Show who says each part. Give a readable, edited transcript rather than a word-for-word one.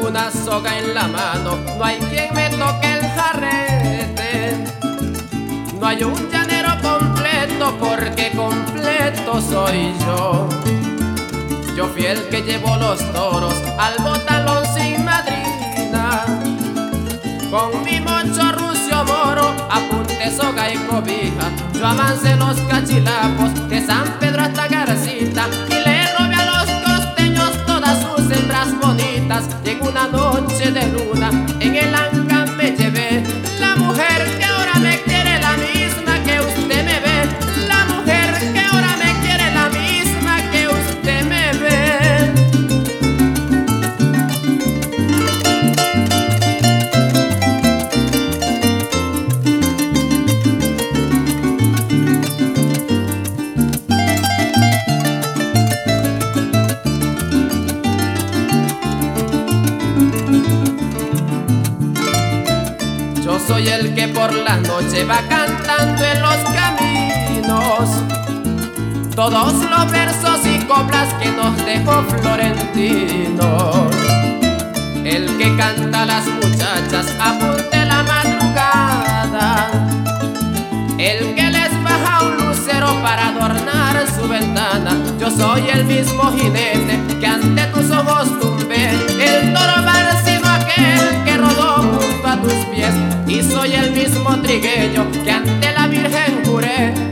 Speaker 1: una soga en la mano, no hay quien me toque el jarrete. No hay un llanero completo, porque completo soy yo. Yo fui el que llevó los toros al botalón sin madrina. Con mi mocho rucio moro, apunte, soga y cobija, yo avancé los cachilapos de San Pedro hasta Garcita y le robé a los costeños todas sus hembras bonitas. Y en una noche de luna en el Anca me llevé la mujer que ahora me quiere, la misma que usted me ve. La mujer que ahora me quiere, la misma que usted me ve. Yo soy el que por la noche va cantando en los caminos todos los versos y coplas que nos dejó Florentino. El que canta a las muchachas apunte la madrugada, el que les baja un lucero para adornar su ventana. Yo soy el mismo jinete que ante tus ojos tumbé, el toro barcino aquel que rodó junto a tus pies. Y soy el mismo trigueño que ante la Virgen juré.